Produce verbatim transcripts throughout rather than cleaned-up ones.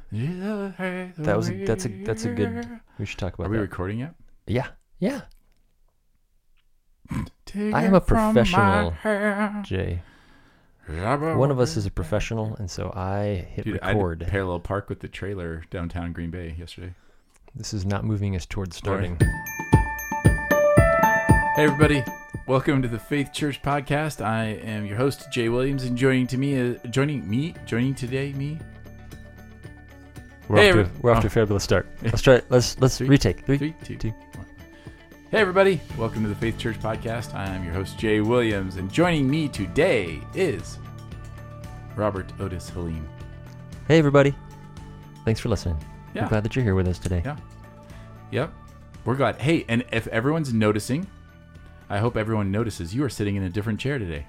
That was that's a that's a good. We should talk about. Are we that. recording yet? Yeah, yeah. Take I am a it from professional, my hand. Jay. One of us is a professional, and so I hit Dude, record. I did parallel park with the trailer downtown Green Bay yesterday. This is not moving us towards starting. Hey everybody, welcome to the Faith Church podcast. I am your host Jay Williams, and joining to me, uh, joining me, joining today me. We're, Hey, off, to, every- we're off to oh. a fabulous start. Let's try. Let's let's Three, retake. Three, Three, two, two. one. Hey everybody, welcome to the Faith Church podcast. I am your host Jay Williams, and joining me today is Robert Otis Halim. Hey everybody, thanks for listening. Yeah. We're glad that you're here with us today. Yeah. Yep, we're glad. Hey, and if everyone's noticing, I hope everyone notices you are sitting in a different chair today.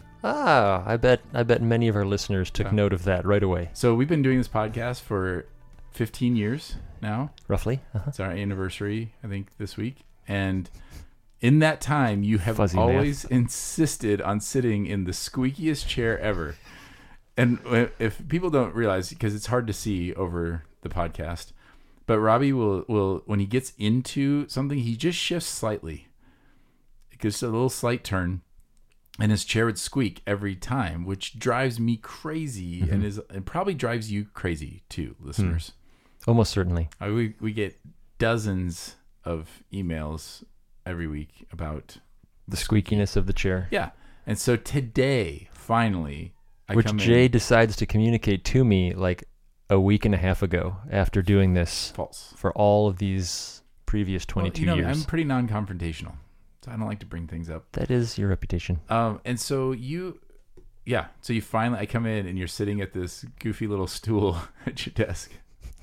Ah, I bet I bet many of our listeners took Yeah. note of that right away. So we've been doing this podcast for fifteen years now. Roughly. Uh-huh. It's our anniversary, I think, this week. And in that time, you have Fuzzy always insisted on sitting in the squeakiest chair ever. And if people don't realize, because it's hard to see over the podcast, but Robbie will, will when he gets into something, he just shifts slightly. It gives a little slight turn, and his chair would squeak every time, which drives me crazy, Mm-hmm. and is and probably drives you crazy too, listeners. Almost certainly. Uh, we we get dozens of emails every week about The squeakiness of the chair. yeah, and so today finally, I Which come Jay in, decides to communicate to me like a week and a half ago after doing this false for all of these previous twenty-two well, you know, years. I'm pretty non-confrontational, so I don't like to bring things up. That is your reputation. Um, and so you, yeah, so you finally, I come in and you're sitting at this goofy little stool at your desk.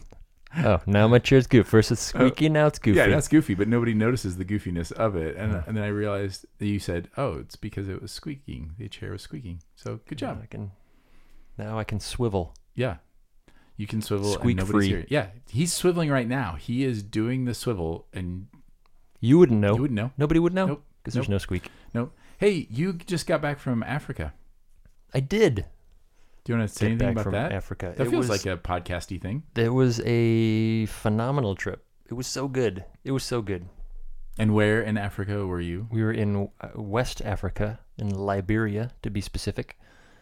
Oh, now my chair's goofy. First it's squeaky, now it's goofy. Yeah, that's goofy, but nobody notices the goofiness of it. And Yeah. and then I realized that you said, "Oh, it's because it was squeaking. The chair was squeaking." So good job. Now I can, now I can swivel. Yeah. You can swivel Squeak and nobody's free. here. Yeah. He's swiveling right now. He is doing the swivel and You wouldn't know. you wouldn't know. Nobody would know Nope. because there's Nope. no squeak. Nope. Hey, you just got back from Africa. I did Do you want to say get anything back about from that? Africa. That it feels was, like a podcasty thing. It was a phenomenal trip. It was so good. It was so good. And where in Africa were you? We were in uh, West Africa, in Liberia, to be specific.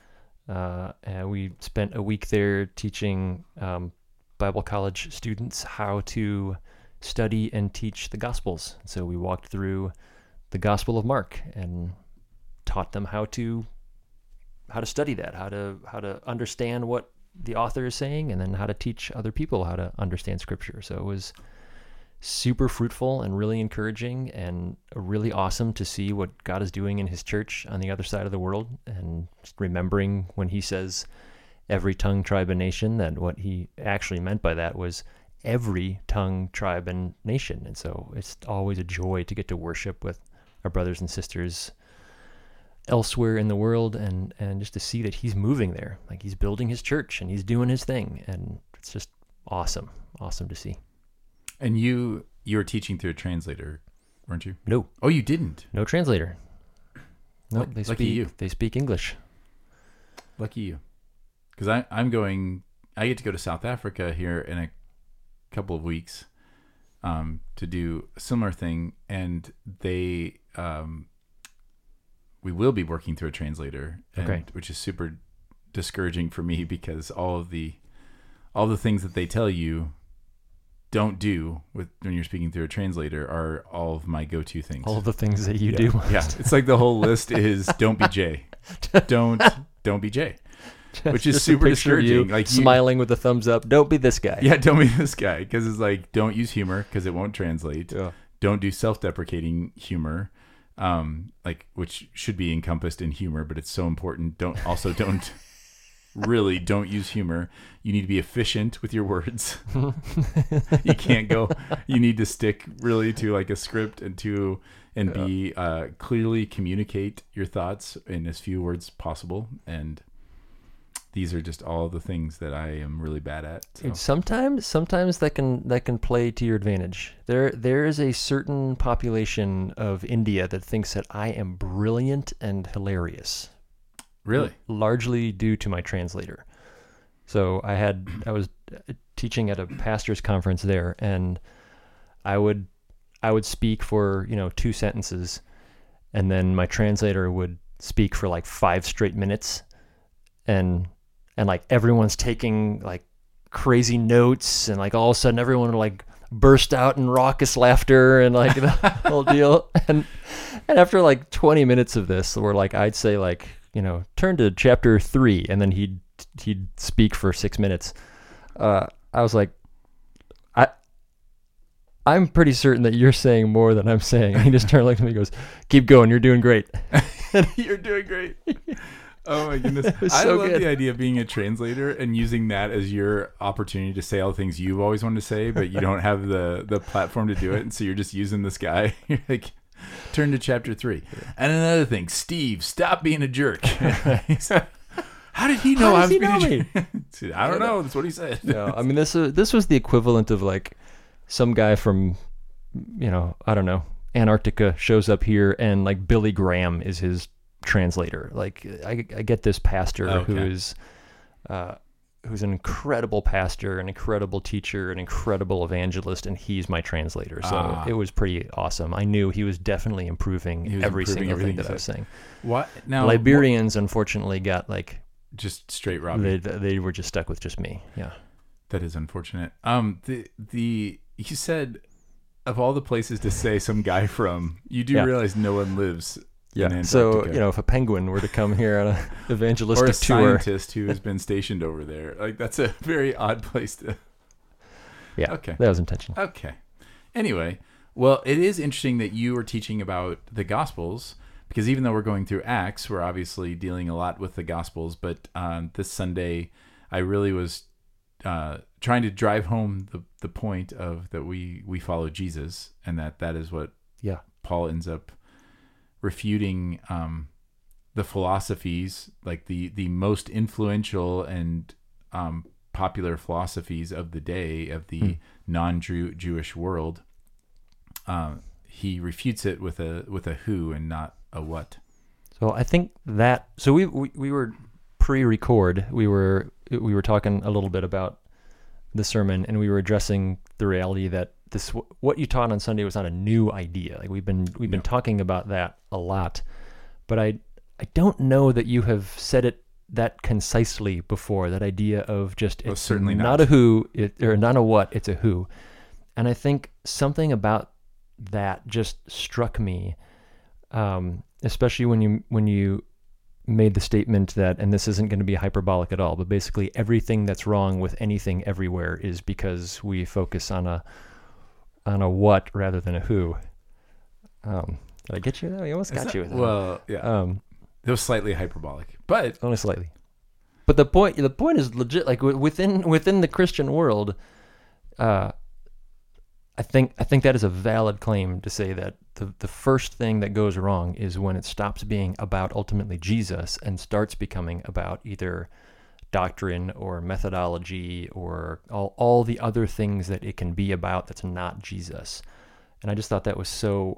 Uh, and we spent a week there teaching um, Bible college students how to study and teach the Gospels. So we walked through the Gospel of Mark and taught them how to how to study that, how to how to understand what the author is saying, and then how to teach other people how to understand Scripture. So it was super fruitful and really encouraging, and really awesome to see what God is doing in his church on the other side of the world, and just remembering when he says every tongue, tribe, and nation, that what he actually meant by that was every tongue, tribe, and nation. And so it's always a joy to get to worship with our brothers and sisters elsewhere in the world, and and just to see that he's moving there, like he's building his church and he's doing his thing, and it's just awesome awesome to see. And you you were teaching through a translator, weren't you? No Oh, you didn't. no translator. No, Luck- they lucky speak you. they speak English. Lucky you. Because I I'm going. I get to go to South Africa here in a couple of weeks, um, to do a similar thing, and they um. We will be working through a translator, and, Okay. which is super discouraging for me because all of the all the things that they tell you don't do with when you're speaking through a translator are all of my go-to things. All of the things that you yeah. do. Yeah, it's like the whole list is don't be Jay, don't don't be Jay, which is Just a super picture of you discouraging. Like you- smiling with a thumbs up. Don't be this guy. yeah, don't be this guy, because it's like don't use humor because it won't translate. Yeah. Don't do self-deprecating humor, um, like which should be encompassed in humor, but it's so important. Don't also don't really don't use humor. You need to be efficient with your words. You can't go. You need to stick really to like a script and to and be uh, clearly communicate your thoughts in as few words possible. And these are just all the things that I am really bad at. So. And sometimes sometimes that can that can play to your advantage. There there is a certain population of India that thinks that I am brilliant and hilarious. Really? Largely due to my translator. So I had I was teaching at a pastor's conference there, and I would I would speak for, you know, two sentences, and then my translator would speak for like five straight minutes, and and like everyone's taking like crazy notes, and like all of a sudden everyone would like burst out in raucous laughter and like the whole deal. And and after like twenty minutes of this, where like I'd say like, you know, turn to chapter three, and then he'd he'd speak for six minutes. Uh, I was like, I I'm pretty certain that you're saying more than I'm saying. And he just turned like to me and goes, "Keep going, you're doing great." You're doing great. Oh my goodness. It was I so love good. the idea of being a translator and using that as your opportunity to say all the things you've always wanted to say, but you don't have the, the platform to do it. And so you're just using this guy. You're like, turn to chapter three. And another thing, Steve, stop being a jerk. How did he know How I does was he being know a me? jerk? I don't know. That's what he said. No, I mean, this, uh, this was the equivalent of like some guy from, you know, I don't know, Antarctica shows up here, and like Billy Graham is his translator. Like I, I get this pastor Okay. who is uh who's an incredible pastor, an incredible teacher, an incredible evangelist, and he's my translator. So Ah. it was pretty awesome. I knew he was definitely improving He was every improving single everything thing that he I was said. saying. What now? Liberians unfortunately got like what- just straight Robbie. they they were just stuck with just me. Yeah. That is unfortunate. Um, the the you said of all the places to say some guy from, you do Yeah. realize no one lives. Yeah. in So, Antarctica. you know, if a penguin were to come here on an Or evangelistic a tour. scientist who has been stationed over there. Like that's a very odd place to. Yeah. Okay. That was intentional. Okay. Anyway, well, it is interesting that you were teaching about the Gospels, because even though we're going through Acts, we're obviously dealing a lot with the Gospels. But um, this Sunday, I really was uh, trying to drive home the, the point of that we we follow Jesus, and that that is what Yeah. Paul ends up refuting, um, the philosophies, like the the most influential and um, popular philosophies of the day of the Hmm. non-Jewish world. Um, he refutes it with a with a who and not a what. So I think that so we we, we were pre-record. We were we were talking a little bit about the sermon, and we were addressing the reality that this what you taught on Sunday was not a new idea. Like we've been we've been No. talking about that a lot, but I I don't know that you have said it that concisely before. That idea of just Well, it's certainly not not. a who, it, or not a what, it's a who, and I think something about that just struck me, um, especially when you when you made the statement that, and this isn't going to be hyperbolic at all, but basically everything that's wrong with anything everywhere is because we focus on a on a what rather than a who. Um, did I get you there? I almost Is got that- you with that. Well, yeah, Um, it was slightly hyperbolic, but only slightly. But the point the point is legit. Like wi- within within the Christian world, uh, I think I think that is a valid claim to say that the the first thing that goes wrong is when it stops being about ultimately Jesus and starts becoming about either doctrine or methodology or all all the other things that it can be about that's not Jesus. And I just thought that was so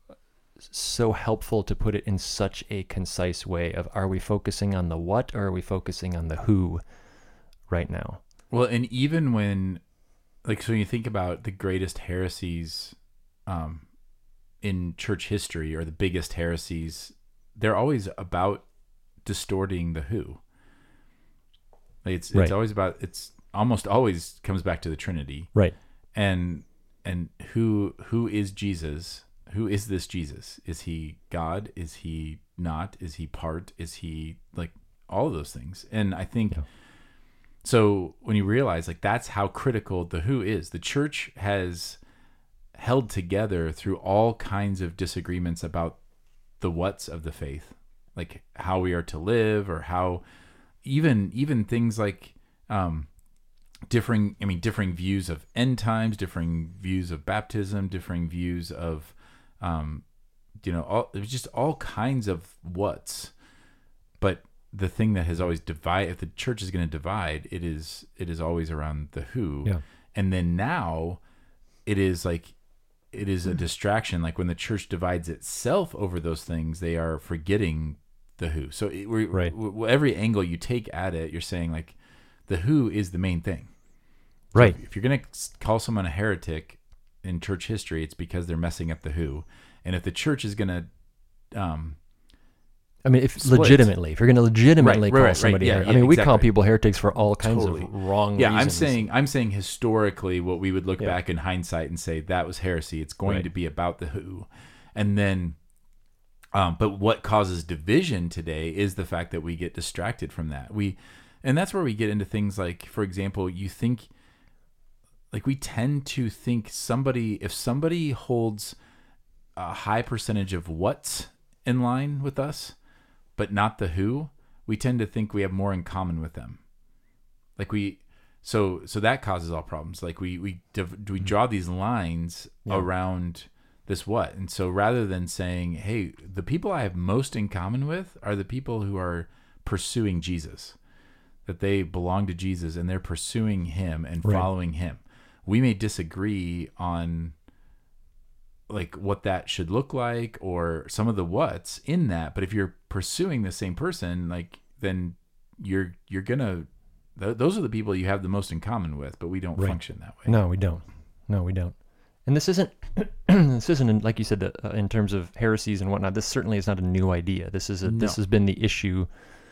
so helpful to put it in such a concise way of, are we focusing on the what or are we focusing on the who right now? well, and even when, like, so when you think about the greatest heresies, um, in church history, or the biggest heresies, they're always about distorting the who. Like it's Right. it's always about it's almost always comes back to the Trinity. Right. And and who who is Jesus? Who is this Jesus? Is he God? Is he not? Is he part? Is he, like, all of those things? And I think Yeah. so when you realize, like, that's how critical the who is. The church has held together through all kinds of disagreements about the what's of the faith, like how we are to live, or how even even things like um differing I mean differing views of end times, differing views of baptism, differing views of um you know all it was just all kinds of what's. But the thing that has always divided, if the church is going to divide, it is it is always around the who. Yeah. And then now it is like it is a distraction. Like when the church divides itself over those things, they are forgetting the who. So it, we, Right. w- every angle you take at it, you're saying, like, the who is the main thing. So Right. If, if you're going to call someone a heretic in church history, it's because they're messing up the who. And if the church is going to, um, I mean, if Split. legitimately, if you're going to legitimately Right, call right, right, somebody, yeah, her- I yeah, mean, we call exactly. people heretics for all kinds Totally. of wrong yeah, I'm reasons. saying, I'm saying historically, what we would look Yeah. back in hindsight and say that was heresy. It's going Right. to be about the who, and then, um, but what causes division today is the fact that we get distracted from that. We, and that's where we get into things like, for example, you think, like we tend to think somebody, if somebody holds a high percentage of what's in line with us, but not the who, we tend to think we have more in common with them. Like we, so so that causes all problems. Like we we we draw these lines Yeah. around this what, and so rather than saying, hey, the people I have most in common with are the people who are pursuing Jesus, that they belong to Jesus and they're pursuing Him and Right. following Him. We may disagree on like what that should look like or some of the what's in that, but if you're pursuing the same person, like then you're you're gonna th- those are the people you have the most in common with, but we don't Right. function that way. No, we don't. No, we don't. And this isn't, this isn't in- like you said, uh, in terms of heresies and whatnot. This certainly is not a new idea. This is a, this No. has been the issue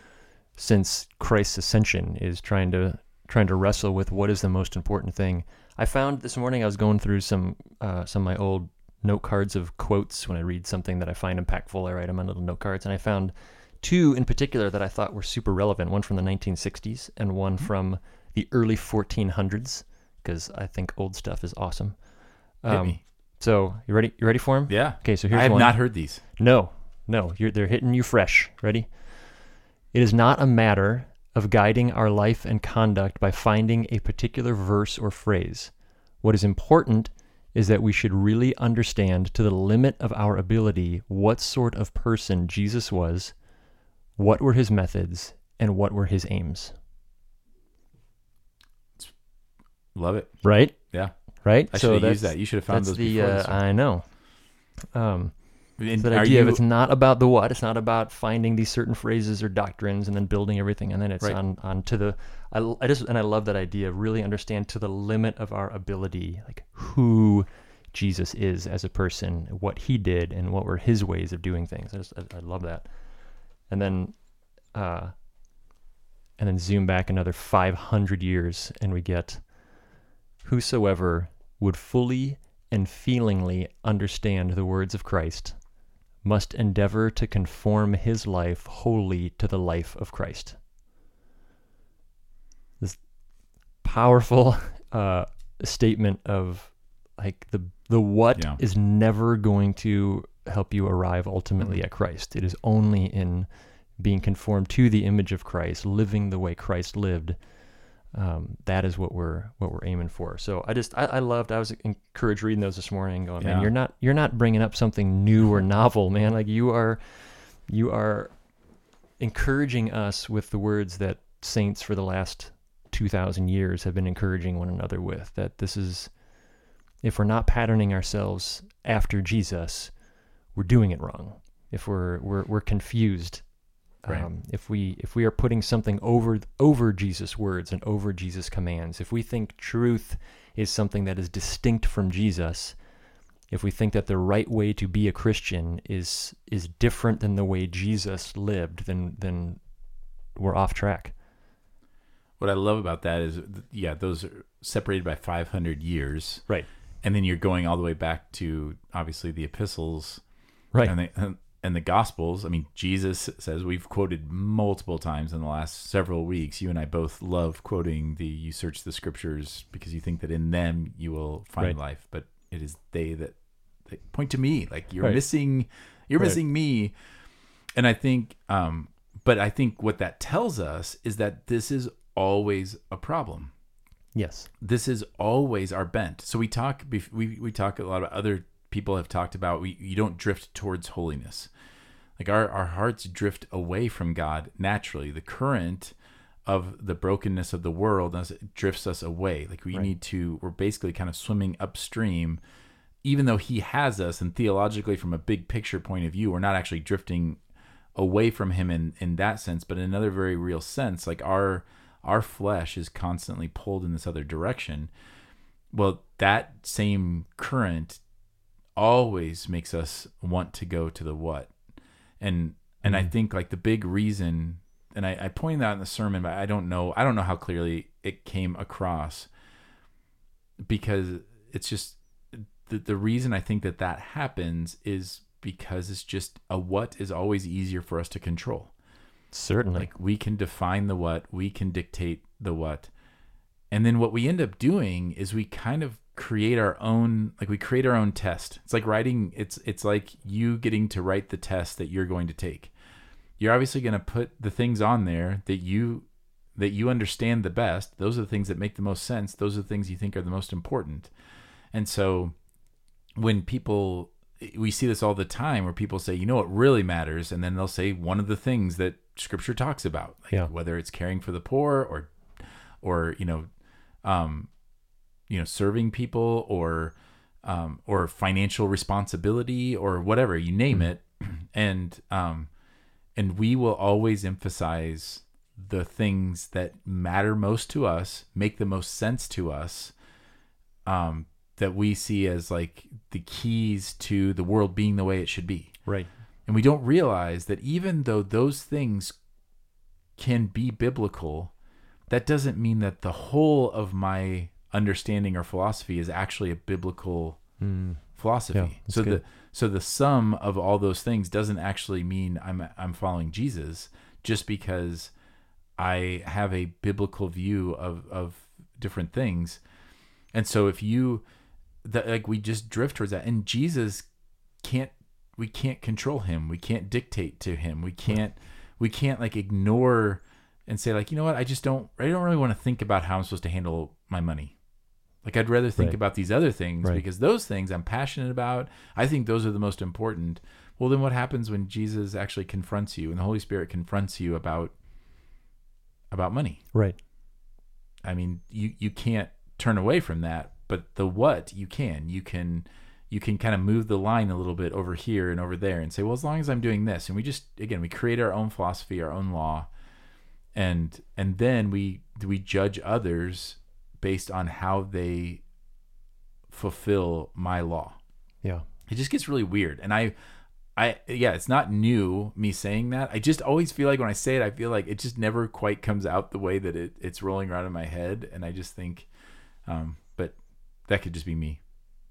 since Christ's ascension, is trying to trying to wrestle with what is the most important thing. I found this morning I was going through some uh, some of my old note cards of quotes. When I read something that I find impactful, I write them on little note cards, and I found two in particular that I thought were super relevant. One from the nineteen sixties and one from the early fourteen hundreds, because I think old stuff is awesome. Hit Um, me. so you ready? You ready for them? Yeah. Okay, so here's I have one. not heard these. No, no, you're, they're hitting you fresh. Ready? It is not a matter of guiding our life and conduct by finding a particular verse or phrase. What is important is that we should really understand to the limit of our ability what sort of person Jesus was, what were his methods, and what were his aims. Love it. Right? Yeah. Right? I should so have that's, used that. You should have found that's those the, before uh, this one. I know. Um, And that are idea you, of it's not about the what, it's not about finding these certain phrases or doctrines and then building everything, and then it's Right. on on to the I, I just and I love that idea of really understand to the limit of our ability, like who Jesus is as a person, what he did, and what were his ways of doing things. I just I, I love that. And then uh and then zoom back another five hundred years and we get whosoever would fully and feelingly understand the words of Christ must endeavor to conform his life wholly to the life of Christ. This powerful uh, statement of like the the what Yeah. is never going to help you arrive ultimately Mhm. at Christ. It is only in being conformed to the image of Christ, living the way Christ lived. Um, that is what we're what we're aiming for. So I just I, I loved. I was encouraged reading those this morning. Going, man, Yeah. you're not you're not bringing up something new or novel, man. Like you are, you are encouraging us with the words that saints for the last two thousand years have been encouraging one another with. That this is, if we're not patterning ourselves after Jesus, we're doing it wrong. If we're we're we're confused. Right. Um, if we if we are putting something over over Jesus' words and over Jesus' commands, if we think truth is something that is distinct from Jesus, if we think that the right way to be a Christian is is different than the way Jesus lived, then then we're off track. What I love about that is, yeah, those are separated by five hundred years. Right. And then you're going all the way back to, obviously, the epistles. Right. And the, and the Gospels. I mean, Jesus says, we've quoted multiple times in the last several weeks. You and I both love quoting the, you search the scriptures because you think that in them you will find Right. life. But it is they that, that point to me. Like you're Right. missing, you're Right. missing me. And I think, um, but I think what that tells us is that this is always a problem. Yes. This is always our bent. So we talk, we we talk a lot about, other people have talked about, we you don't drift towards holiness. Like our, our hearts drift away from God naturally. The current of the brokenness of the world as it drifts us away. Like we Right. need to, we're basically kind of swimming upstream, even though he has us, and theologically from a big picture point of view, we're not actually drifting away from him in, in that sense, but in another very real sense, like our our flesh is constantly pulled in this other direction. Well, that same current always makes us want to go to the what. And and mm-hmm. I think like the big reason, and I, I pointed out in the sermon, but I don't know, I don't know how clearly it came across, because it's just the, the reason I think that that happens is because it's just a what is always easier for us to control. Certainly. Like we can define the what, we can dictate the what. And then what we end up doing is we kind of create our own, like we create our own test. It's like writing, it's it's like you getting to write the test that you're going to take. You're obviously going to put the things on there that you that you understand the best. Those are the things that make the most sense. Those are the things you think are the most important. And so when people, we see this all the time where people say, you know what really matters? And then they'll say one of the things that Scripture talks about, like yeah. whether it's caring for the poor or, or, you know, um, you know, serving people or, um, or financial responsibility or whatever, you name mm-hmm. it. And, um, and we will always emphasize the things that matter most to us, make the most sense to us, um, that we see as like the keys to the world being the way it should be. Right. And we don't realize that even though those things can be biblical, that doesn't mean that the whole of my understanding or philosophy is actually a biblical mm. philosophy. Yeah, so good. the so the sum of all those things doesn't actually mean I'm I'm following Jesus just because I have a biblical view of of different things. And so if you that like we just drift towards that, and Jesus can't we can't control him. We can't dictate to him. We can't we can't like ignore and say like, you know what, I just don't I don't really want to think about how I'm supposed to handle my money. Like I'd rather think right. about these other things right. because those things I'm passionate about. I think those are the most important. Well, then what happens when Jesus actually confronts you and the Holy Spirit confronts you about about money? Right. I mean, you you can't turn away from that, but the what you can. You can you can kind of move the line a little bit over here and over there and say, well, as long as I'm doing this, and we just again we create our own philosophy, our own law, and and then we we judge others based on how they fulfill my law. Yeah. It just gets really weird. And I, I, yeah, it's not new me saying that. I just always feel like when I say it, I feel like it just never quite comes out the way that it, it's rolling around in my head. And I just think, um, but that could just be me.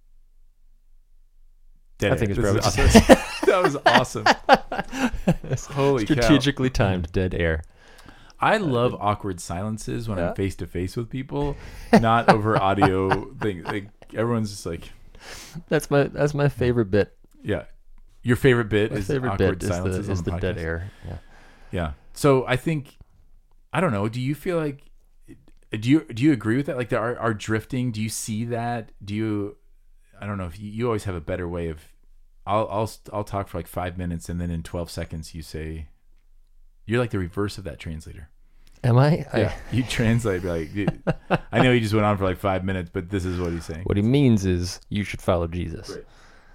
Dead I think air. it's This probably That was awesome. Holy cow. Strategically timed dead air. I love awkward silences when yeah. I'm face to face with people, not over audio thing. Like everyone's just like, that's my that's my favorite bit. Yeah, your favorite bit my is favorite awkward bit silences is the, is on the, the dead podcast. air. Yeah, yeah. So I think, I don't know. Do you feel like, do you do you agree with that? Like there are, are drifting. Do you see that? Do you? I don't know if you, you always have a better way of. I'll I'll I'll talk for like five minutes and then in twelve seconds you say. You're like the reverse of that translator. Am I? Yeah, I, you translate like, I know he just went on for like five minutes, but this is what he's saying. What he means is you should follow Jesus. Right.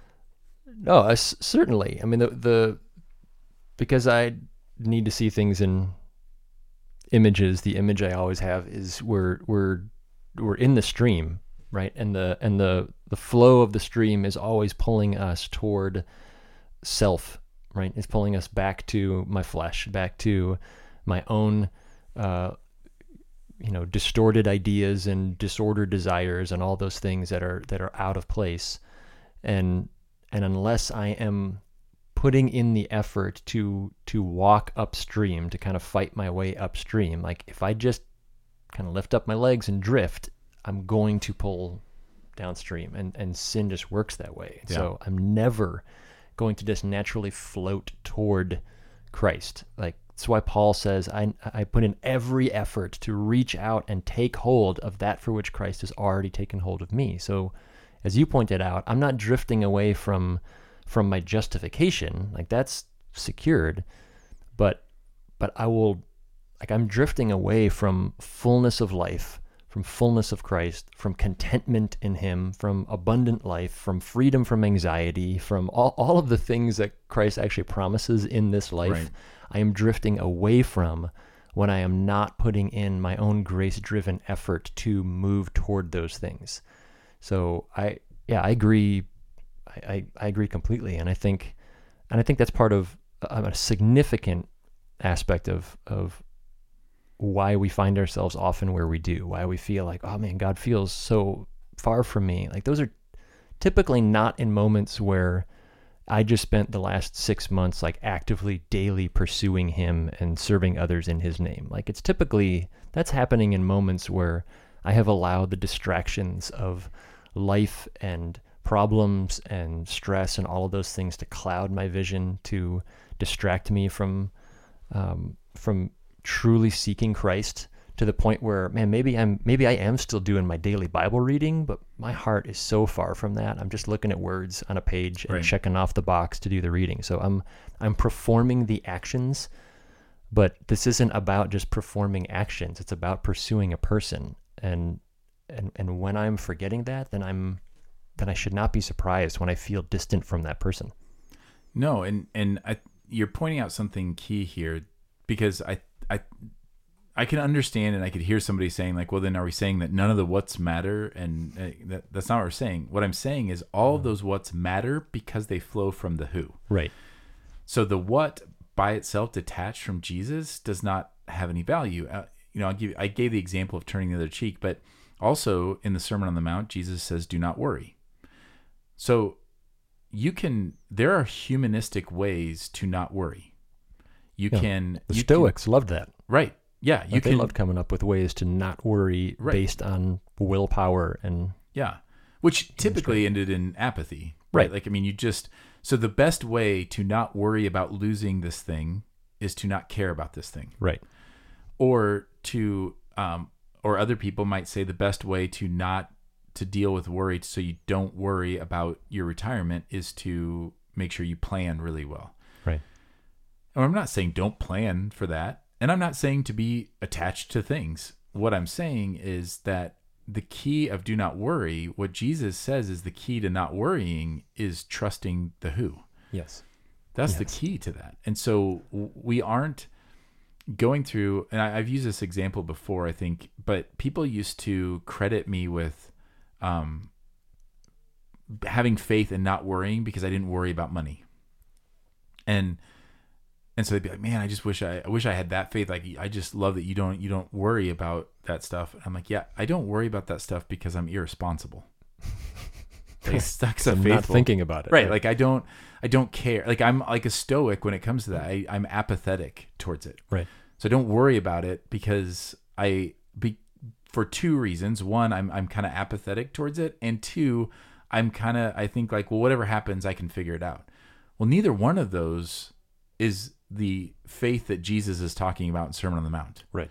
No, I, certainly. I mean, the, the because I need to see things in images. The image I always have is we're we're we're in the stream, right? And the and the the flow of the stream is always pulling us toward self, right? It's pulling us back to my flesh, back to my own. Uh, you know, distorted ideas and disordered desires and all those things that are that are out of place, and and unless I am putting in the effort to to walk upstream, to kind of fight my way upstream, like if I just kind of lift up my legs and drift, I'm going to pull downstream, and and sin just works that way. Yeah. So I'm never going to just naturally float toward Christ, like. That's why Paul says, I, I put in every effort to reach out and take hold of that for which Christ has already taken hold of me. So as you pointed out, I'm not drifting away from from my justification. Like that's secured. But but I will, like I'm drifting away from fullness of life, from fullness of Christ, from contentment in him, from abundant life, from freedom from anxiety, from all, all of the things that Christ actually promises in this life. Right. I am drifting away from when I am not putting in my own grace-driven effort to move toward those things. So I, yeah, I agree. I, I, I agree completely. And I think, and I think that's part of a, a significant aspect of, of why we find ourselves often where we do, why we feel like, oh man, God feels so far from me. Like those are typically not in moments where I just spent the last six months like actively daily pursuing him and serving others in his name. Like it's typically, that's happening in moments where I have allowed the distractions of life and problems and stress and all of those things to cloud my vision, to distract me from, um, from truly seeking Christ, to the point where, man, maybe I'm, maybe I am still doing my daily Bible reading, but my heart is so far from that. I'm just looking at words on a page and Right. checking off the box to do the reading. So I'm, I'm performing the actions, but this isn't about just performing actions. It's about pursuing a person. And, and, and when I'm forgetting that, then I'm, then I should not be surprised when I feel distant from that person. No, and and I, you're pointing out something key here, because I I I can understand, and I could hear somebody saying like, well, then are we saying that none of the what's matter? And uh, that that's not what we're saying. What I'm saying is all of those what's matter because they flow from the who. Right. So the what by itself, detached from Jesus, does not have any value. Uh, you know, I'll give I gave the example of turning the other cheek, but also in the Sermon on the Mount, Jesus says, "Do not worry." So you can. There are humanistic ways to not worry. You Yeah. can. The you Stoics can, loved that. right. Yeah, you Like they can. loved coming up with ways to not worry Right. based on willpower and Yeah, which typically ended in apathy. Right. Like, I mean, you just, so the best way to not worry about losing this thing is to not care about this thing. right. Or to, um, or other people might say the best way to not, to deal with worry so you don't worry about your retirement is to make sure you plan really well. Right. And I'm not saying don't plan for that. And I'm not saying to be attached to things. What I'm saying is that the key of do not worry, what Jesus says is the key to not worrying is trusting the who. Yes. That's Yes. the key to that. And so w- we aren't going through, and I, I've used this example before, I think, but people used to credit me with um, having faith and not worrying because I didn't worry about money. And And so they'd be like, "Man, I just wish I, I wish I had that faith. Like, I just love that you don't, you don't worry about that stuff." And I'm like, "Yeah, I don't worry about that stuff because I'm irresponsible. Like, stuck's a I'm faithful, not thinking about it. right? Like, I don't, I don't care. Like, I'm like a stoic when it comes to that. I, I'm apathetic towards it. Right. So I don't worry about it because I, be, for two reasons. One, I'm, I'm kind of apathetic towards it, and two, I'm kind of, I think like, well, whatever happens, I can figure it out. Well, neither one of those is the faith that Jesus is talking about in Sermon on the Mount. Right.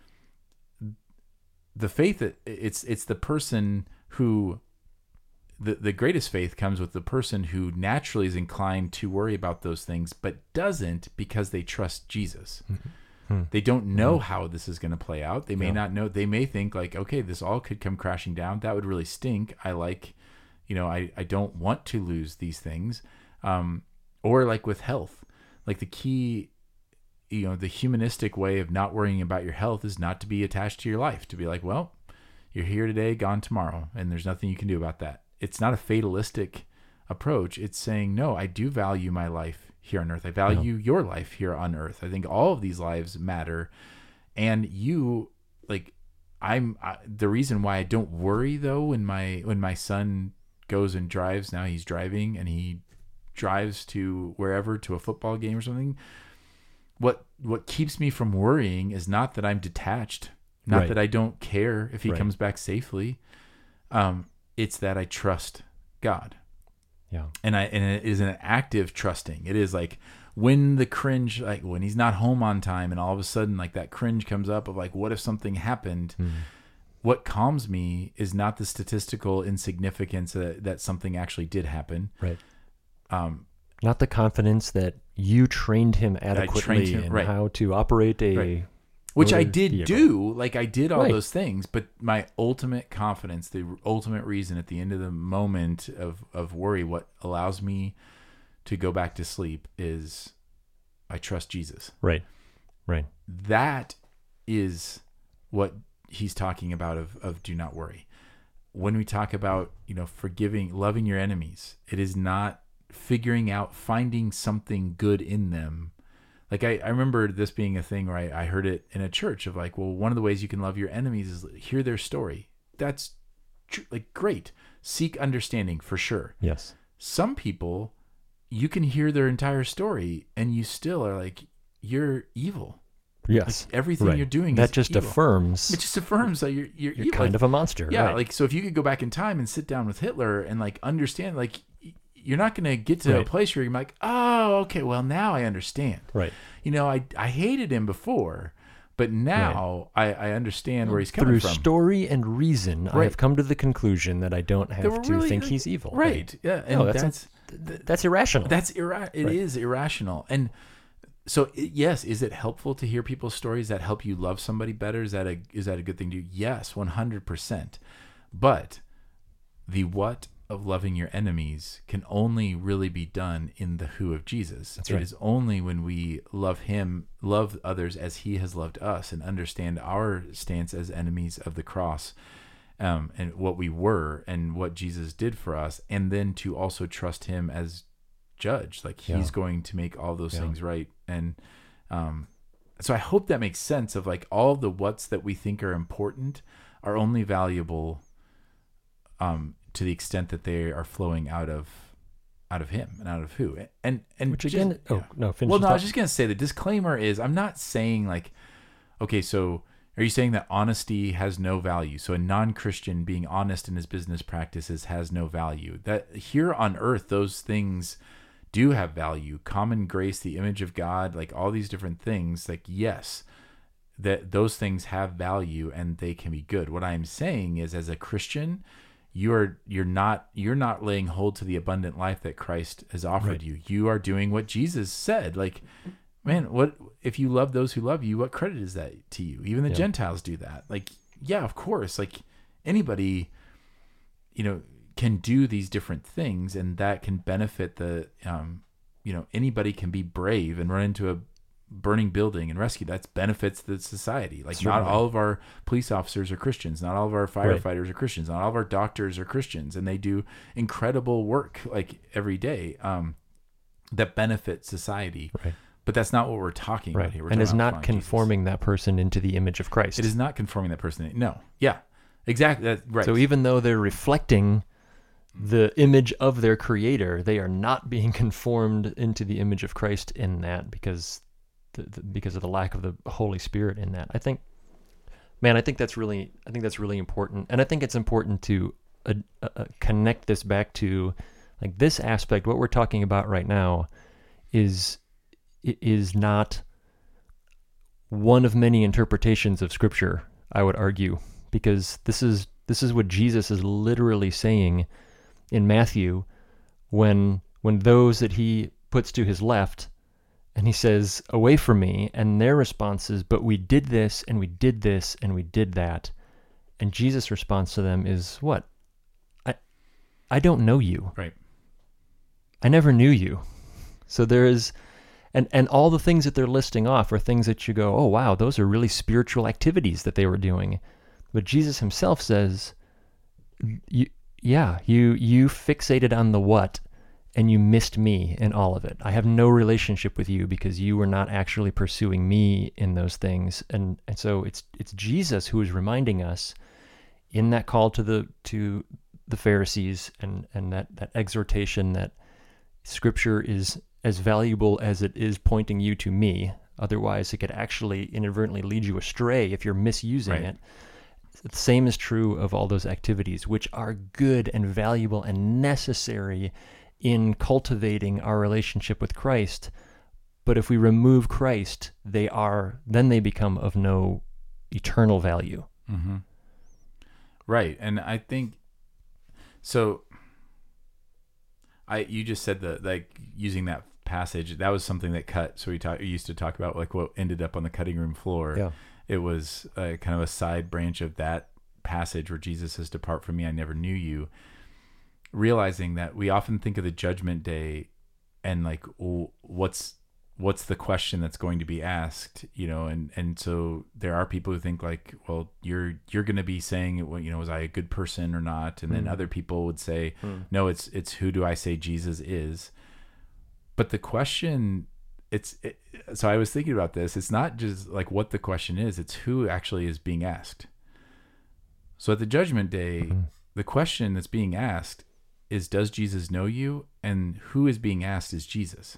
The faith that it's it's the person who the the greatest faith comes with the person who naturally is inclined to worry about those things, but doesn't because they trust Jesus. Hmm. They don't know how this is going to play out. They may Yeah. not know. They may think like, okay, this all could come crashing down. That would really stink. I like, you know, I, I don't want to lose these things. Um, or like with health, like the key, you know, the humanistic way of not worrying about your health is not to be attached to your life, to be like, well, you're here today, gone tomorrow, and there's nothing you can do about that. It's not a fatalistic approach. It's saying, no, I do value my life here on earth. I value your life here on earth. I think all of these lives matter. And you, like, I'm I, the reason why I don't worry though when my when my son goes and drives, now he's driving and he drives to wherever, to a football game or something. What what keeps me from worrying is not that I'm detached, not Right. that I don't care if he Right. comes back safely. Um, it's that I trust God. Yeah. And I and it is an active trusting. It is like when the cringe, like when he's not home on time, and all of a sudden like that cringe comes up of like, what if something happened? Mm. What calms me is not the statistical insignificance that, that something actually did happen. Right. Um, Not the confidence that you trained him adequately trained him, in right. how to operate a Right. which I motor did vehicle. do. Like I did all Right. those things, but my ultimate confidence, the ultimate reason at the end of the moment of, of worry, what allows me to go back to sleep is I trust Jesus. Right. Right. That is what he's talking about of, of do not worry. When we talk about, you know, forgiving, loving your enemies, it is not figuring out, finding something good in them. Like I, I remember this being a thing where I, I heard it in a church of like, well, one of the ways you can love your enemies is hear their story. That's tr- like great. Seek understanding for sure. Yes. Some people, you can hear their entire story and you still are like, you're evil. Yes. Like everything right. you're doing that is just evil. affirms It just affirms that you're you're, you're evil. kind like, of a monster. Yeah, right. like so if you could go back in time and sit down with Hitler and like understand, like you're not going to get to right. a place where you're like, oh, okay, well now I understand. Right. You know, I I hated him before, but now right. I I understand where he's coming Through from. Through story and reason, right. I have come to the conclusion that I don't have to really, think like, he's evil. Right. right. Yeah. And no, that's that's th- that's irrational. That's ira- It right. is irrational. And so it, yes, is it helpful to hear people's stories that help you love somebody better? Is that a is that a good thing to do? Yes, one hundred percent. But the what of loving your enemies can only really be done in the who of Jesus. That's it right. is only when we love him, love others as he has loved us, and understand our stance as enemies of the cross, um, and what we were and what Jesus did for us, and then to also trust him as judge. Like he's yeah. going to make all those yeah. things right. And um, so I hope that makes sense of like all the what's that we think are important are only valuable um, to the extent that they are flowing out of out of him and out of who. And and Which just, again, oh yeah. no, finish. Well, no, thought. I was just gonna say the disclaimer is I'm not saying like, okay, so are you saying that honesty has no value? So a non-Christian being honest in his business practices has no value. That here on earth, those things do have value. Common grace, the image of God, like all these different things, like yes, that those things have value and they can be good. What I'm saying is as a Christian, you're you're not you're not laying hold to the abundant life that Christ has offered right. you. You are doing what Jesus said. Like, man, what if you love those who love you, what credit is that to you? Even the yeah. Gentiles do that. Like, yeah, of course. Like anybody, you know, can do these different things, and that can benefit the, um, you know, anybody can be brave and run into a burning building and rescue. That benefits the society. Like Certainly. not all of our police officers are Christians. Not all of our firefighters right. are Christians. Not all of our doctors are Christians, and they do incredible work like every day um, that benefit society. Right. But that's not what we're talking right. about here. We're and is not conforming Jesus. that person into the image of Christ. It is not conforming that person. No. Yeah. Exactly. That, right. So even though they're reflecting the image of their creator, they are not being conformed into the image of Christ in that because the, the, because of the lack of the Holy Spirit in that. I think, man, I think that's really, I think that's really important. And I think it's important to uh, uh, connect this back to like this aspect. What we're talking about right now is, is not one of many interpretations of Scripture, I would argue, because this is, this is what Jesus is literally saying in Matthew when when those that he puts to his left and he says, away from me, and their response is, but we did this and we did this and we did that. And Jesus' response to them is what? I I don't know you. Right. I never knew you. So there is, and, and all the things that they're listing off are things that you go, oh wow, those are really spiritual activities that they were doing. But Jesus himself says, you Yeah, you you fixated on the what, and you missed me in all of it. I have no relationship with you because you were not actually pursuing me in those things. And and so it's it's Jesus who is reminding us in that call to the to the Pharisees and, and that, that exhortation that Scripture is as valuable as it is pointing you to me. Otherwise, it could actually inadvertently lead you astray if you're misusing right. it. The same is true of all those activities, which are good and valuable and necessary in cultivating our relationship with Christ. But if we remove Christ, they are then they become of no eternal value. Mm-hmm. Right, and I think so. I you just said that like using that passage, that was something that cut. So we talk, we used to talk about like what ended up on the cutting room floor. Yeah. It was uh, kind of a side branch of that passage where Jesus says, "Depart from me, I never knew you." Realizing that we often think of the judgment day and like, oh, what's what's the question that's going to be asked, you know, and, and so there are people who think like, well, you're, you're going to be saying, well, you know, was I a good person or not? And then Mm. other people would say, Mm. no, it's, it's who do I say Jesus is? But the question it's, it, so I was thinking about this. It's not just like what the question is, it's who actually is being asked. So at the judgment day, Mhm. the question that's being asked is, does Jesus know you? And who is being asked is Jesus.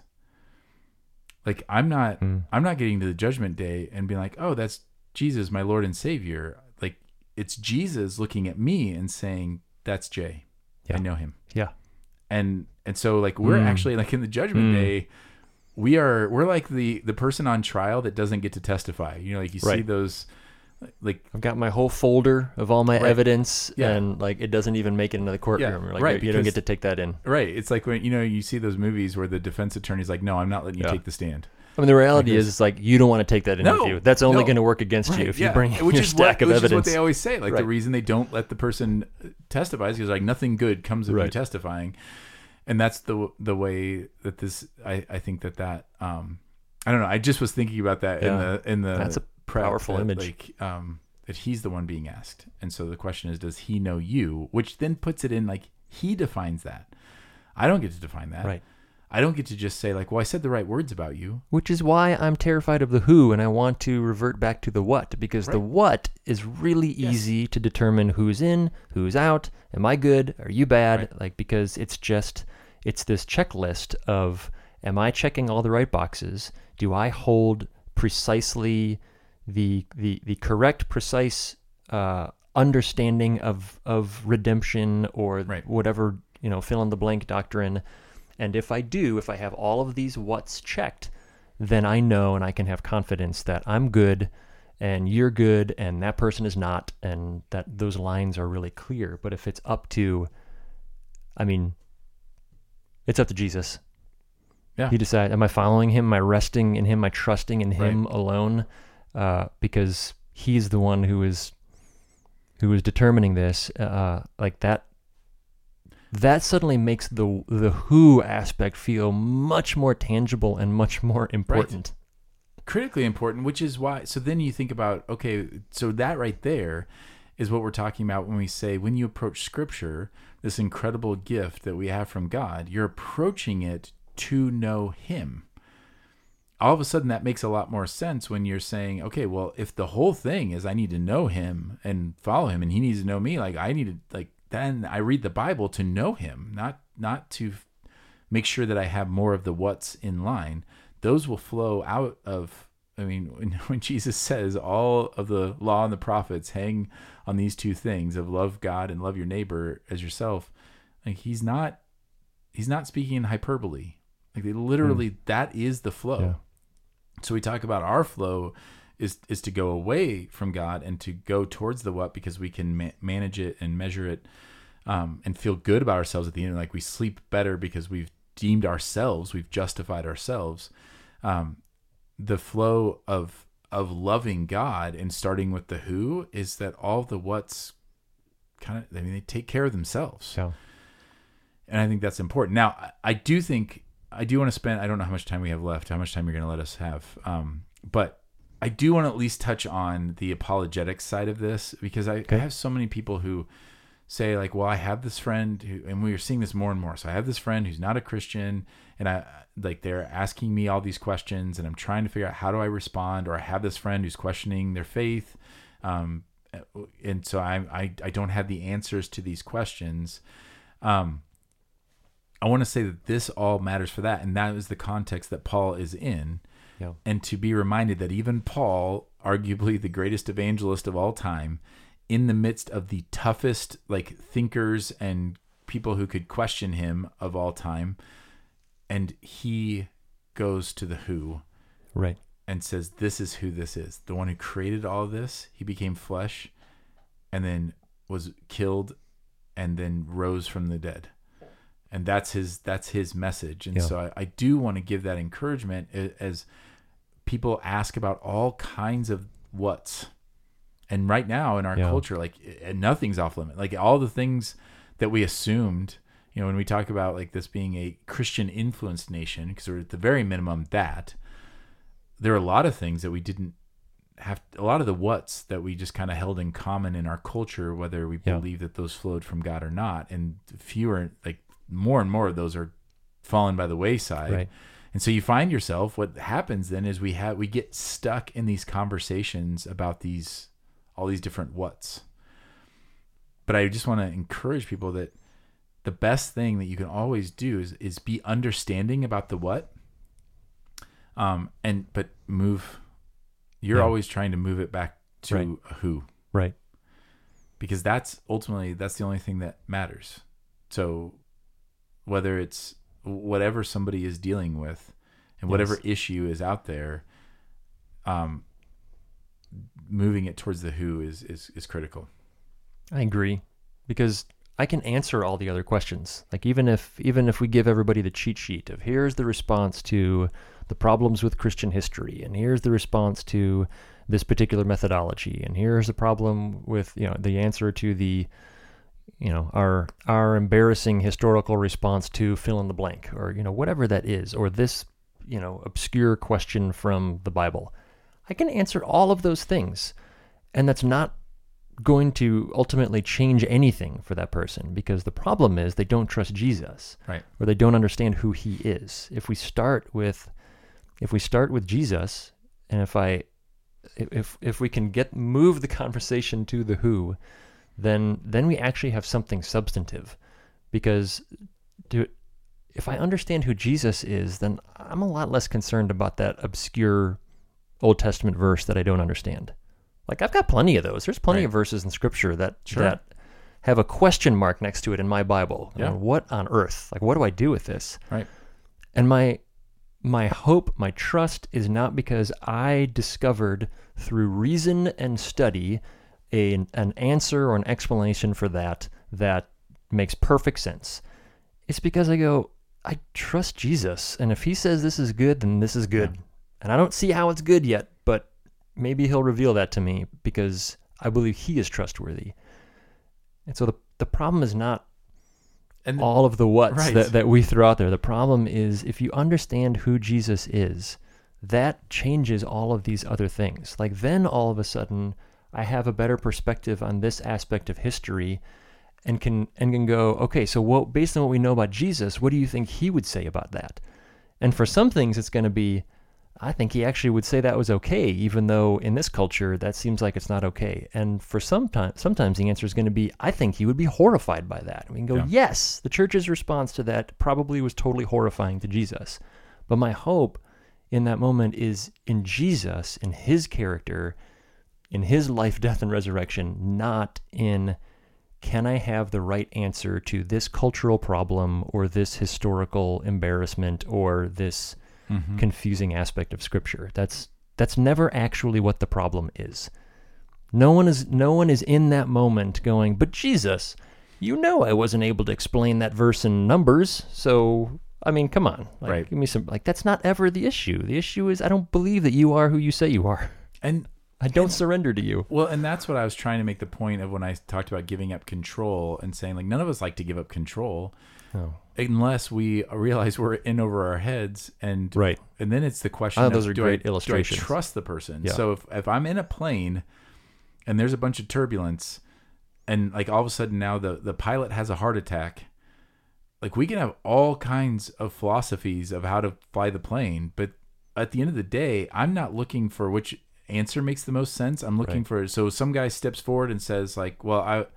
Like I'm not, Mm. I'm not getting to the judgment day and being like, oh, that's Jesus, my Lord and Savior. Like it's Jesus looking at me and saying, that's Jay. Yeah. I know him. Yeah. And, and so like, we're Mm. actually like in the judgment Mm. day, we are, we're like the, the person on trial that doesn't get to testify. You know, like you see Right. those, like, I've got my whole folder of all my Right. evidence, Yeah. and like it doesn't even make it into the courtroom. Yeah, You're like, right, you don't because- get to take that in. right. It's like when, you know, you see those movies where the defense attorney's like, no, I'm not letting you Yeah. take the stand. I mean, the reality Like is, this- it's like you don't want to take that No, interview. That's only no. going to work against you Right, if you yeah. bring which your is stack what, of which evidence. is what they always say. Like Right. the reason they don't let the person testify is because like nothing good comes of you Right. testifying. And that's the, the way that this, I, I think that that, um, I don't know. I just was thinking about that in Yeah. the, in the, That's a prep powerful that, image. Like, um, that he's the one being asked. And so the question is, does he know you? Which then puts it in like, he defines that. I don't get to define that. Right. I don't get to just say like, well, I said the right words about you. Which is why I'm terrified of the who, and I want to revert back to the what, because the Right. what is really Yes. easy to determine who's in, who's out. Am I good? Are you bad? Right. Like, because it's just, it's this checklist of, am I checking all the right boxes? Do I hold precisely the the the correct, precise uh, understanding of of redemption or Right. whatever, you know, fill in the blank doctrine? And if I do, if I have all of these what's checked, then I know and I can have confidence that I'm good and you're good and that person is not, and that those lines are really clear. But if it's up to, I mean, it's up to Jesus. Yeah. He decides, am I following him? Am I resting in him? Am I trusting in him alone? Uh, because he's the one who is who is determining this. Uh, like that that suddenly makes the the who aspect feel much more tangible and much more important. Critically important, which is why, so then you think about, okay, so that right there is what we're talking about when we say, when you approach scripture, this incredible gift that we have from God, you're approaching it to know him. All of a sudden that makes a lot more sense when you're saying, okay, well, if the whole thing is I need to know him and follow him and he needs to know me, like I need to, like, then I read the Bible to know him, not, not to make sure that I have more of the what's in line. Those will flow out of, I mean, when, when Jesus says all of the law and the prophets hang on these two things of love God and love your neighbor as yourself, like he's not, he's not speaking in hyperbole. Like they literally, mm. that is the flow. Yeah. So we talk about our flow is, is to go away from God and to go towards the what, because we can ma- manage it and measure it, um, and feel good about ourselves at the end. Like we sleep better because we've deemed ourselves, we've justified ourselves. Um, the flow of of loving God and starting with the who is that all the what's kind of, I mean, they take care of themselves. Yeah. And I think that's important. Now, I, I do think, I do want to spend, I don't know how much time we have left, how much time you're going to let us have. Um, but I do want to at least touch on the apologetics side of this, because I, Okay. I have so many people who say like, well, I have this friend who, and we are seeing this more and more. So I have this friend who's not a Christian, and I like, they're asking me all these questions and I'm trying to figure out how do I respond, or I have this friend who's questioning their faith. Um, and so I, I, I don't have the answers to these questions. Um, I want to say that this all matters for that. And that is the context that Paul is in. Yeah. And to be reminded that even Paul, arguably the greatest evangelist of all time, in the midst of the toughest like thinkers and people who could question him of all time, and he goes to the who, Right. and says, this is who this is. The one who created all of this, he became flesh and then was killed and then rose from the dead. And that's his, that's his message. And Yeah. so I, I do want to give that encouragement as people ask about all kinds of what's. And right now in our Yeah. culture, like nothing's off limit. Like all the things that we assumed, you know, when we talk about like this being a Christian influenced nation, because we're at the very minimum that, there are a lot of things that we didn't have, a lot of the what's that we just kind of held in common in our culture, whether we Yeah. believe that those flowed from God or not. And fewer, like more and more of those are fallen by the wayside. Right. And so you find yourself, what happens then is we have, we get stuck in these conversations about these, all these different what's. But I just want to encourage people that the best thing that you can always do is, is be understanding about the what. Um, and, but move, you're Yeah. always trying to move it back to Right. a who, Right. because that's ultimately, that's the only thing that matters. So whether it's whatever somebody is dealing with and whatever Yes. issue is out there, um, moving it towards the who is, is, is critical. I agree, because I can answer all the other questions. Like even if even if we give everybody the cheat sheet of here's the response to the problems with Christian history, and here's the response to this particular methodology, and here's the problem with, you know, the answer to the, you know, our our embarrassing historical response to fill in the blank, or, you know, whatever that is, or this, you know, obscure question from the Bible. I can answer all of those things, and that's not going to ultimately change anything for that person, because the problem is they don't trust Jesus, Right. or they don't understand who he is. If we start with, if we start with Jesus, and if I, if if we can get move the conversation to the who, then then we actually have something substantive, because to, if I understand who Jesus is, then I'm a lot less concerned about that obscure Old Testament verse that I don't understand. Like, I've got plenty of those. There's plenty Right. of verses in Scripture that Sure. that have a question mark next to it in my Bible. Yeah. And what on earth? Like, what do I do with this? Right. And my my hope, my trust is not because I discovered through reason and study a, an answer or an explanation for that that makes perfect sense. It's because I go, I trust Jesus. And if he says this is good, then this is good. Yeah. And I don't see how it's good yet, but maybe he'll reveal that to me, because I believe he is trustworthy. And so the the problem is not And all of the what's Right. that, that we throw out there. The problem is, if you understand who Jesus is, that changes all of these other things. Like, then all of a sudden I have a better perspective on this aspect of history, and can and can go, okay, so what, based on what we know about Jesus, what do you think he would say about that? And for some things it's going to be, I think he actually would say that was okay, even though in this culture that seems like it's not okay. And for some time, sometimes the answer is going to be, I think he would be horrified by that. We can go, Yeah. yes, the church's response to that probably was totally horrifying to Jesus. But my hope in that moment is in Jesus, in his character, in his life, death, and resurrection, not in, can I have the right answer to this cultural problem, or this historical embarrassment, or this Mhm. confusing aspect of Scripture. That's that's never actually what the problem is. No one is no one is in that moment going, but Jesus, you know I wasn't able to explain that verse in Numbers, so I mean, come on, like, Right. give me some. Like, that's not ever the issue. The issue is, I don't believe that you are who you say you are. and I don't surrender to you. well, and that's what I was trying to make the point of when I talked about giving up control and saying, like, none of us like to give up control Oh, unless we realize we're in over our heads. And right. and then it's the question Oh, of, those are do great I, do I illustrations. trust the person? Yeah. So if, if I'm in a plane and there's a bunch of turbulence, and like all of a sudden now the, the pilot has a heart attack, like, we can have all kinds of philosophies of how to fly the plane, but at the end of the day, I'm not looking for which answer makes the most sense. I'm looking Right. for, so some guy steps forward and says, like, well, I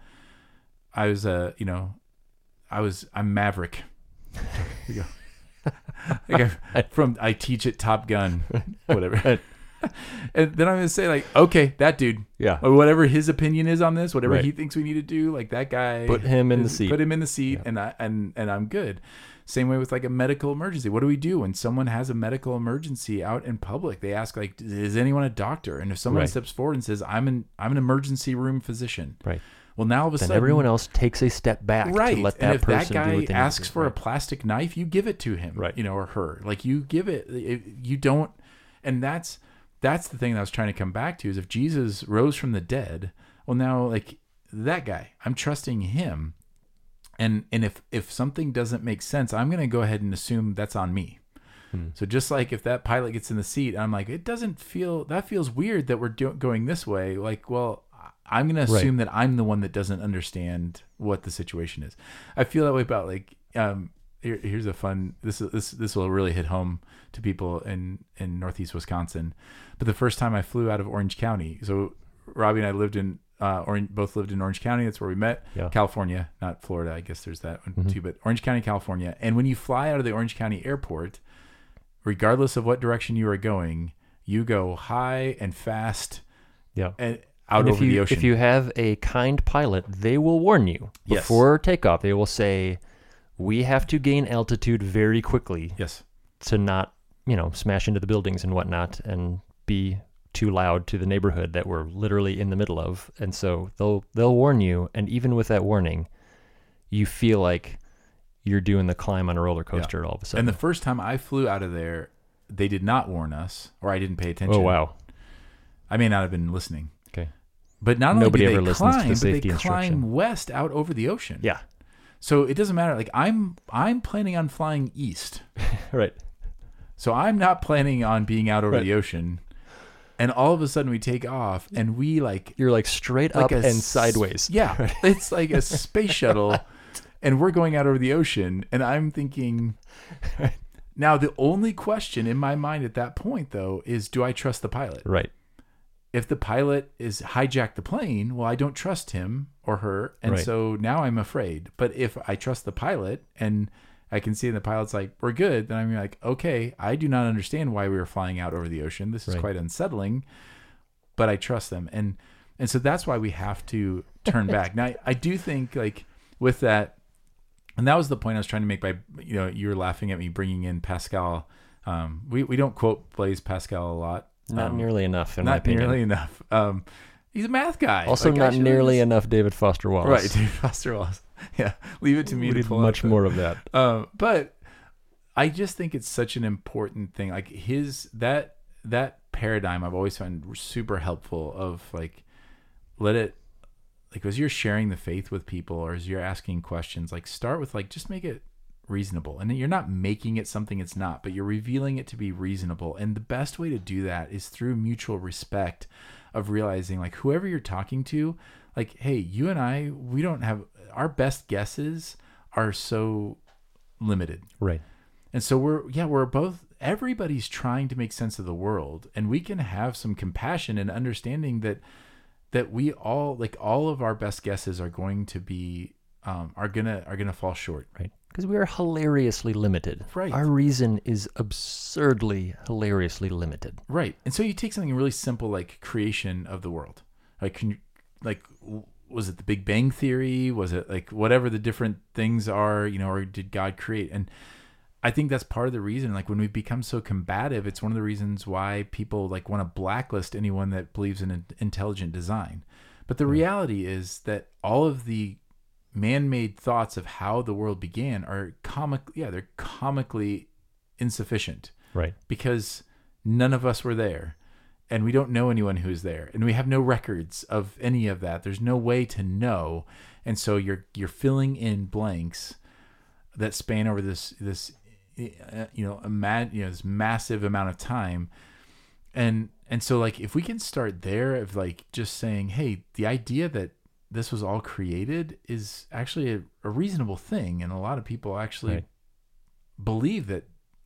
I was uh you know I was I'm Maverick. There you go. Like, I, from I teach at Top Gun, whatever. And then I'm gonna say, like, okay, that dude, Yeah. or whatever his opinion is on this, whatever Right. he thinks we need to do, like, that guy, Put him in the is- seat. Put him in the seat, Yeah. and I and and I'm good. Same way with like a medical emergency. What do we do when someone has a medical emergency out in public? They ask, like, is anyone a doctor? And if someone Right. steps forward and says, I'm an I'm an emergency room physician, Right. well, now all of a Then sudden everyone else takes a step back right. to let and that if person that do guy what they need asks to do. for a Right. plastic knife, you give it to him, Right. you know, or her. Like, you give it. It- You don't. And that's that's the thing that I was trying to come back to, is if Jesus rose from the dead, well, now, like, that guy, I'm trusting him. And and if if something doesn't make sense, I'm going to go ahead and assume that's on me. Hmm. So just like if that pilot gets in the seat, I'm like, it doesn't feel, that feels weird that we're do- going this way. Like, well, I'm going to assume Right. that I'm the one that doesn't understand what the situation is. I feel that way about like, um, here, here's a fun, this, this, this will really hit home to people in, in Northeast Wisconsin. But the first time I flew out of Orange County, so Robbie and I lived in, uh, Orange, both lived in Orange County. That's where we met. Yeah. California, not Florida. I guess there's that one Mhm. too, but Orange County, California. And when you fly out of the Orange County airport, regardless of what direction you are going, you go high and fast Yeah. and out And if over you, the ocean. If you have a kind pilot, they will warn you Yes. before takeoff. They will say, we have to gain altitude very quickly yes. to not, you know, smash into the buildings and whatnot and be too loud to the neighborhood that we're literally in the middle of. And so they'll they'll warn you, and even with that warning, you feel like you're doing the climb on a roller coaster all of a sudden. And the first time I flew out of there, they did not warn us, or I didn't pay attention. Oh wow. I may not have been listening. Okay. But not only Nobody do they ever listens to climb, the but they safety instruction. climb west out over the ocean. Yeah. So it doesn't matter. Like I'm, I'm planning on flying east. Right. So I'm not planning on being out over Right. the ocean. And all of a sudden we take off and we like You're like straight like up a and s- sideways. Yeah. It's like a space shuttle and we're going out over the ocean. And I'm thinking, now the only question in my mind at that point though, is do I trust the pilot? Right. If the pilot is hijacked the plane, well, I don't trust him or her. And Right. so now I'm afraid. But if I trust the pilot and I can see the pilot's like, we're good, then I'm like, okay, I do not understand why we were flying out over the ocean. This is Right. quite unsettling, but I trust them. And, and so that's why we have to turn back. Now, I do think like with that, and that was the point I was trying to make by, you know, you were laughing at me bringing in Pascal. Um, we, we don't quote Blaise Pascal a lot. Not Um, nearly enough, in my not opinion. nearly enough. Um, he's a math guy. Also, Like, I not should nearly just- enough David Foster Wallace. Right, David Foster Wallace. Yeah, leave it to me We to did pull much out more of that. the- Um, but I just think it's such an important thing. Like his that that paradigm, I've always found super helpful. Of like, let it like as you're sharing the faith with people, or as you're asking questions, like start with like just make it reasonable, and you're not making it something it's not, but you're revealing it to be reasonable. And the best way to do that is through mutual respect of realizing like whoever you're talking to, like, hey, you and I, we don't have our best guesses are so limited. Right. And so we're, yeah, we're both, everybody's trying to make sense of the world, and we can have some compassion and understanding that, that we all, like all of our best guesses are going to be, um, are gonna, are gonna fall short. Right. Because we are hilariously limited. Right. Our reason is absurdly, hilariously limited. Right. And so you take something really simple like creation of the world. Like, can you, like, w- was it the Big Bang Theory? Was it like whatever the different things are, you know, or did God create? And I think that's part of the reason, like when we become so combative, it's one of the reasons why people like want to blacklist anyone that believes in intelligent design. But the reality is that all of the man-made thoughts of how the world began are comic, yeah, they're comically insufficient. Right. Because none of us were there, and we don't know anyone who's there, and we have no records of any of that. There's no way to know. And so you're you're filling in blanks that span over this this uh, you know, imag- you know this massive amount of time. And and so like if we can start there of like just saying, hey, the idea that this was all created is actually a, a reasonable thing, and a lot of people actually Right. believe that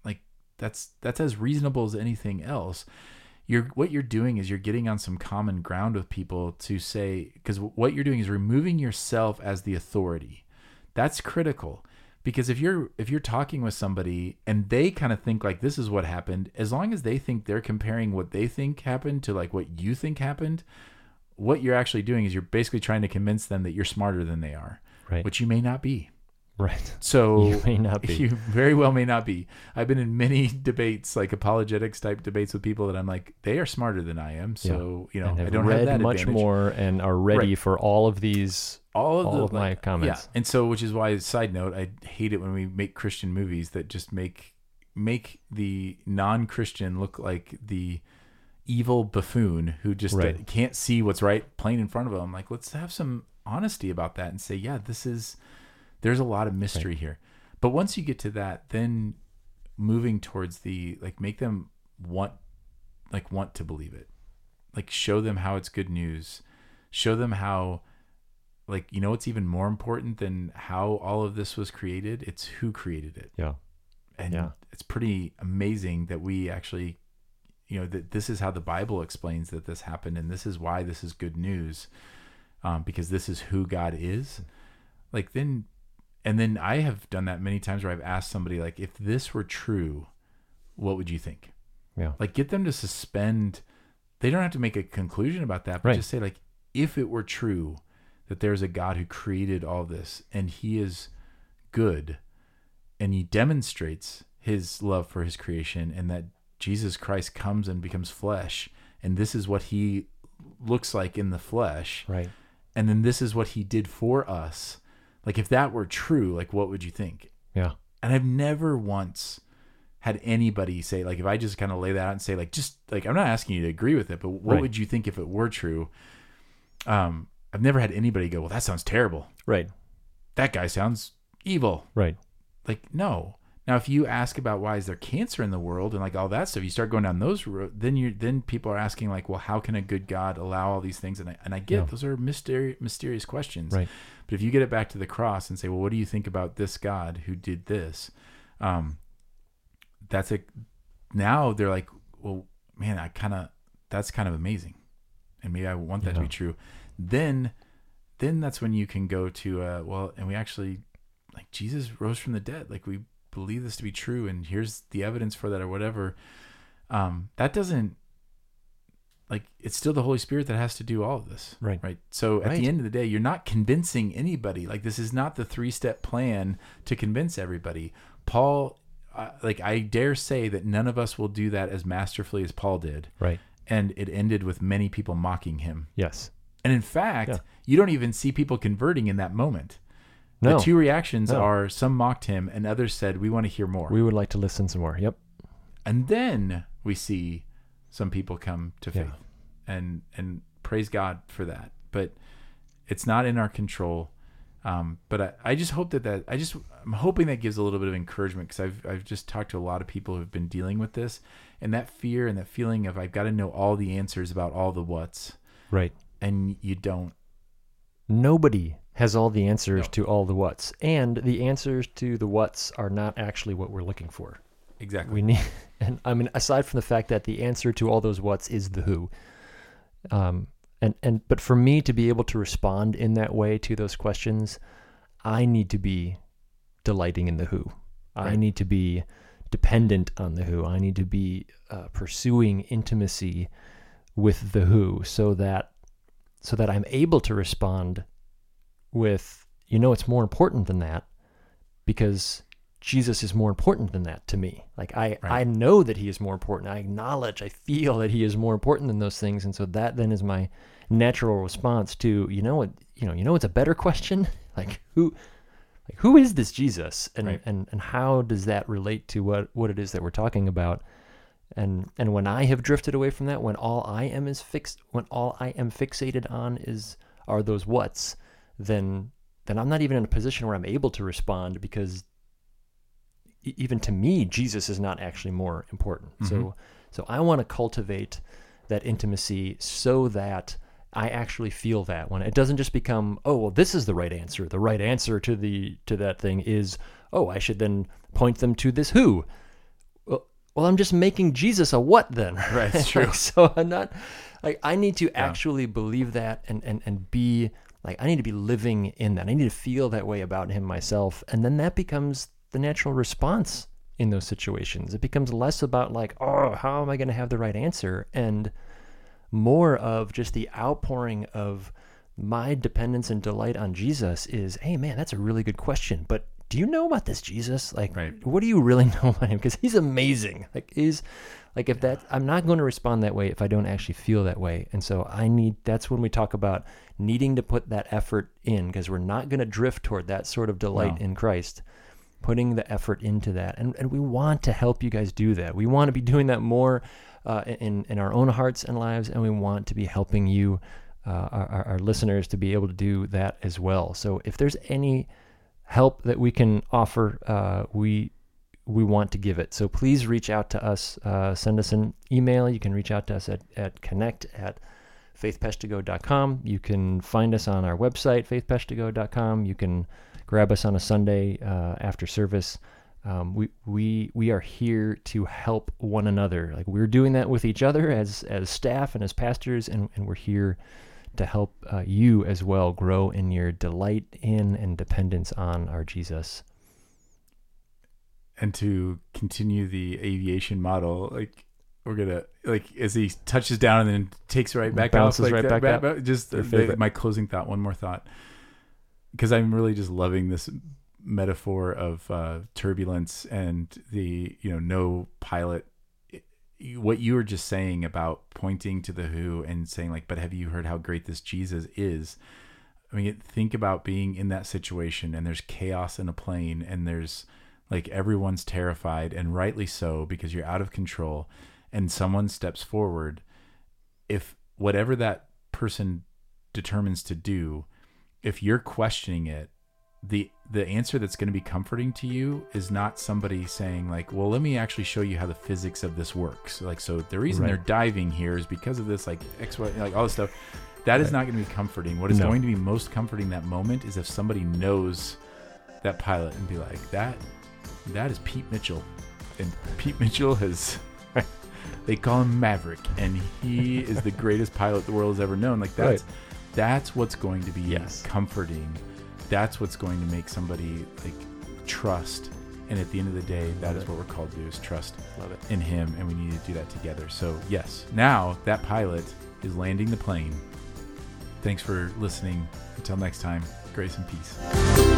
that's that's as reasonable as anything else. You're what you're doing is you're getting on some common ground with people to say, because what you're doing is removing yourself as the authority. That's critical, because if you're if you're talking with somebody and they kind of think like this is what happened, as long as they think they're comparing what they think happened to like what you think happened, what you're actually doing is you're basically trying to convince them that you're smarter than they are, Right. which you may not be. Right. So You may not be. You very well may not be. I've been in many debates, like apologetics type debates with people that I'm like, they are smarter than I am. So, you know, and have I don't read have that much advantage. more and are ready Right. for all of these. All of, all the, of my like, comments. Yeah. And so, which is why, side note, I hate it when we make Christian movies that just make, make the non-Christian look like the evil buffoon who just Right. uh, can't see what's right plain in front of them. Like, let's have some honesty about that and say, yeah, this is, there's a lot of mystery Right. here. But once you get to that, then moving towards the, like, make them want, like, want to believe it. Like, show them how it's good news. Show them how, like, you know, what's even more important than how all of this was created? It's who created it. Yeah. And Yeah. it's pretty amazing that we actually, you know, that this is how the Bible explains that this happened. And this is why this is good news. Um, because this is who God is. Like, then, and then I have done that many times where I've asked somebody, like, if this were true, what would you think? Yeah. Like, get them to suspend. They don't have to make a conclusion about that, but Right. just say, like, if it were true that there's a God who created all this and he is good and he demonstrates his love for his creation, and that Jesus Christ comes and becomes flesh, and this is what he looks like in the flesh. Right. And then this is what he did for us. Like, if that were true, like, what would you think? Yeah. And I've never once had anybody say, like, if I just kind of lay that out and say, like, just like, I'm not asking you to agree with it, but what Right. would you think if it were true? Um, I've never had anybody go, well, that sounds terrible. Right. That guy sounds evil. Right. Like, no. Now, if you ask about why is there cancer in the world and like all that stuff, you start going down those roads, then you then people are asking, like, well, how can a good God allow all these things? And I, and I get Yeah. those are mysteri- mysterious questions. Right. But if you get it back to the cross and say, well, what do you think about this God who did this? Um, that's a, now they're like, well, man, I kind of, that's kind of amazing. And maybe I want that Yeah. to be true. Then, then that's when you can go to, uh, well, and we actually, like, Jesus rose from the dead. Like, we believe this to be true, and here's the evidence for that, or whatever. Um, that doesn't, like, it's still the Holy Spirit that has to do all of this. Right. Right. So at Right. the end of the day, you're not convincing anybody. Like, this is not the three-step plan to convince everybody. Paul, uh, like, I dare say that none of us will do that as masterfully as Paul did. Right. And it ended with many people mocking him. Yes. And in fact, Yeah. you don't even see people converting in that moment. No. The two reactions No. are some mocked him and others said, we want to hear more. We would like to listen some more. Yep. And then we see some people come to Yeah. faith, and and praise God for that. But it's not in our control. Um, but I, I just hope that that I just I'm hoping that gives a little bit of encouragement, because I've I've just talked to a lot of people who've been dealing with this, and that fear and that feeling of I've got to know all the answers about all the what's, Right. and you don't. Nobody has all the answers No. to all the what's, and the answers to the what's are not actually what we're looking for. Exactly. We need, and I mean, aside from the fact that the answer to all those what's is the who, um, and and but for me to be able to respond in that way to those questions, I need to be delighting in the who. I Right. need to be dependent on the who. I need to be uh, pursuing intimacy with the who, so that so that I'm able to respond with, you know, it's more important than that, because Jesus is more important than that to me. Like, I, Right. I know that he is more important. I acknowledge, I feel that he is more important than those things. And so that then is my natural response to, you know what, you know, you know, it's a better question. Like, who, like, who is this Jesus? And, Right. and, and how does that relate to what, what it is that we're talking about? And, and when I have drifted away from that, when all I am is fixed, when all I am fixated on is, are those what's, then, then I'm not even in a position where I'm able to respond, because e- even to me, Jesus is not actually more important. Mhm. So, so I want to cultivate that intimacy so that I actually feel that when it doesn't just become, oh, well, this is the right answer. The right answer to the, to that thing is, oh, I should then point them to this who. Well, well, I'm just making Jesus a what then? Right, it's true. Like, so I'm not, like, I need to actually believe that and, and, and be like, I need to be living in that. I need to feel that way about him myself. And then that becomes the natural response in those situations. It becomes less about like, oh, how am I going to have the right answer? And more of just the outpouring of my dependence and delight on Jesus is, hey man, that's a really good question. But do you know about this Jesus? Like, Right. what do you really know about him? Because he's amazing. Like, he's like, if that, I'm not going to respond that way if I don't actually feel that way. And so I need, that's when we talk about needing to put that effort in, because we're not going to drift toward that sort of delight No. in Christ, putting the effort into that. And, and we want to help you guys do that. We want to be doing that more uh, in, in our own hearts and lives. And we want to be helping you, uh, our, our listeners, to be able to do that as well. So if there's any help that we can offer, uh, we we want to give it. So please reach out to us. Uh, send us an email. You can reach out to us at, at connect at faith peshtigo dot com. You can find us on our website, faith peshtigo dot com. You can grab us on a Sunday uh, after service. Um, we we we are here to help one another. Like we're doing that with each other as as staff and as pastors, and, and we're here to help uh, you as well grow in your delight in and dependence on our Jesus. And to continue the aviation model, like we're gonna like as he touches down and then takes right back Bounces off, like right that, back back, up. back, just Your the, favorite. my closing thought. One more thought, because I'm really just loving this metaphor of uh, turbulence and the you know no pilot. What you were just saying about pointing to the who and saying like, but have you heard how great this Jesus is? I mean, think about being in that situation and there's chaos in a plane and there's like everyone's terrified, and rightly so, because you're out of control, and someone steps forward. If whatever that person determines to do, if you're questioning it, the the answer that's going to be comforting to you is not somebody saying like, well, let me actually show you how the physics of this works. Like, so the reason Right. they're diving here is because of this, like X, Y, like all this stuff. That is Right. not going to be comforting. What is No. going to be most comforting that moment is if somebody knows that pilot and be like, that, that is Pete Mitchell. And Pete Mitchell has, they call him Maverick, and he is the greatest pilot the world has ever known. Like that's, Right. that's what's going to be Yes. comforting. That's what's going to make somebody like trust. And at the end of the day, that Love is it. what we're called to do, is trust Love it. in him. And we need to do that together. So yes, now that pilot is landing the plane. Thanks for listening. Until next time, grace and peace.